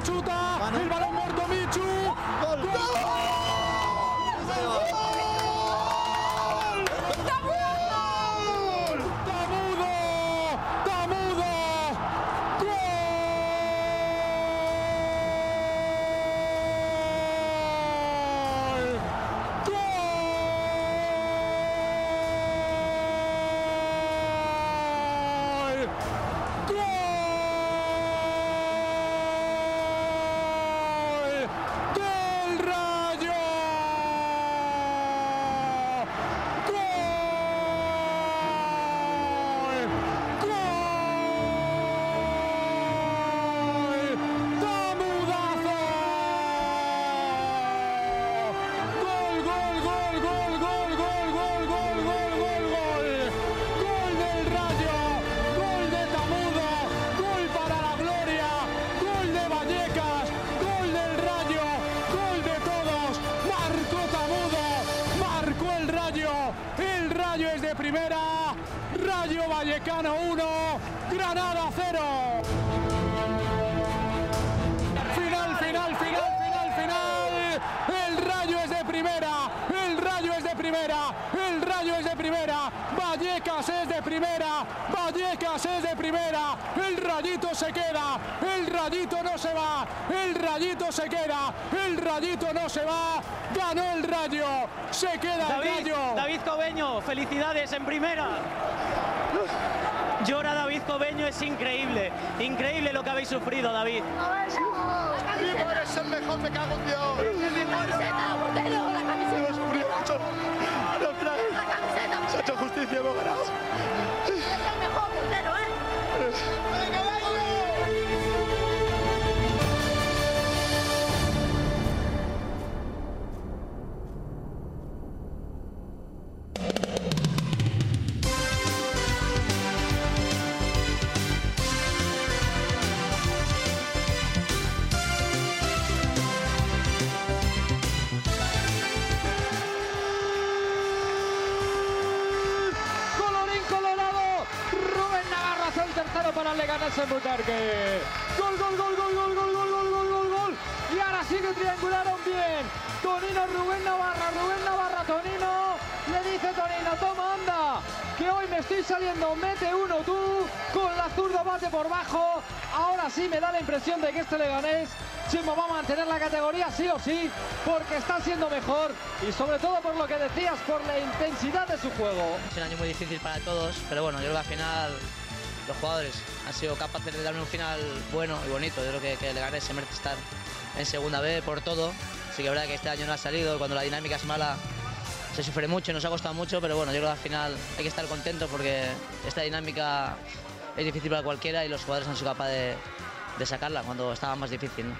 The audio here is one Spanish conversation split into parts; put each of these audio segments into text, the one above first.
chuta, el balón muerto Michu. ¡Gol! Primera, Rayo Vallecano 1, Granada 0. Final. El Rayo es de primera, el Rayo es de primera, el Rayo es de primera, Vallecas es de primera, Vallecas es de primera, el Rayito se queda, el Rayito no se va, el Rayito se queda, el Rayito no se va, ganó el Rayo, se queda el Rayo. David Cobeño, felicidades en primera. Llora David Cobeño, es increíble, increíble lo que habéis sufrido, David. Eres el mejor, me cago en Dios. La camiseta, portero, la camiseta. La camiseta. Se ha hecho justicia, hemos ganado. Es el mejor portero, Para Leganés en Butarque. Gol. Y ahora sí que triangularon bien. Tonino, Rubén Navarra, Tonino. Le dice Tonino, toma, anda, que hoy me estoy saliendo, mete uno tú. Con la zurda bate por bajo. Ahora sí me da la impresión de que este Leganés, Chimo, va a mantener la categoría sí o sí, porque está siendo mejor. Y sobre todo por lo que decías, por la intensidad de su juego. Es un año muy difícil para todos, pero bueno, yo creo que al final los jugadores han sido capaces de darme un final bueno y bonito. Yo creo que Leganés se merece estar en segunda B por todo. Sí que es verdad que este año no ha salido, cuando la dinámica es mala se sufre mucho, nos ha costado mucho, pero bueno, yo creo que al final hay que estar contentos porque esta dinámica es difícil para cualquiera y los jugadores han sido capaces de sacarla cuando estaba más difícil, ¿no?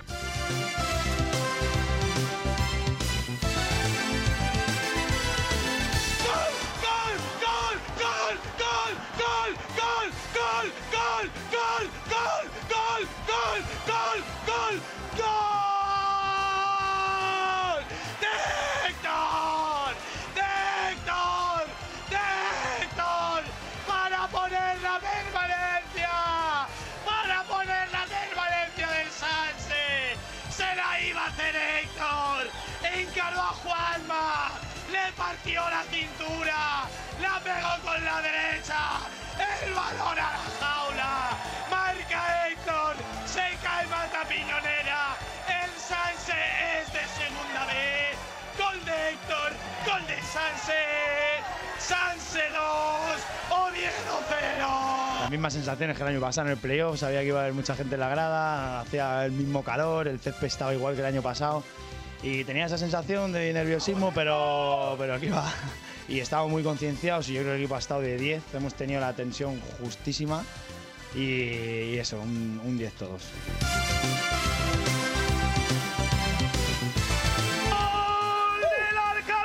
¡Héctor! Para poner la permanencia del Sanse. Se la iba a hacer Héctor. Encaró a Juanma. Le partió la cintura. La pegó con la derecha. El balón a la jaula. Marca Héctor. Se cae Mata Piñonera. El Sanse es de segunda B. Gol de Héctor. Gol de Sanse. Sanse 2. Oviedo 0. Las mismas sensaciones que el año pasado en el playoff. Sabía que iba a haber mucha gente en la grada. Hacía el mismo calor. El césped estaba igual que el año pasado. Y tenía esa sensación de nerviosismo, pero aquí va. Y estamos muy concienciados y yo creo que el equipo ha estado de 10. Hemos tenido la tensión justísima y eso, un 10 todos. ¡Gol del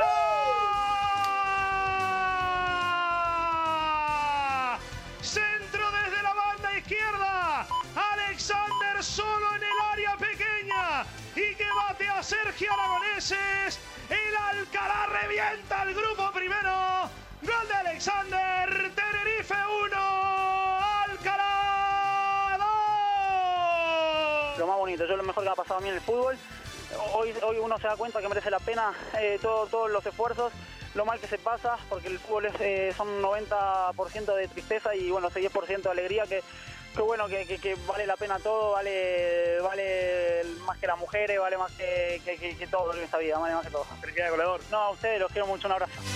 Alcalá! Centro desde la banda izquierda. Alexander solo en el área pequeña. Y que bate a Sergio Aragoneses. El Alcalá revienta al grupo primero. Gol de Alexander. Tenerife 1. Alcalá 2. lo más bonito, yo lo mejor que me ha pasado a mí en el fútbol. Hoy uno se da cuenta que merece la pena todos los esfuerzos, lo mal que se pasa, porque el fútbol son 90% de tristeza y bueno, ese 10% de alegría que bueno, que vale la pena todo, vale más que las mujeres, vale más que todo en esta vida, vale más que todo. Felicidades, goleador. No, a ustedes los quiero mucho, un abrazo.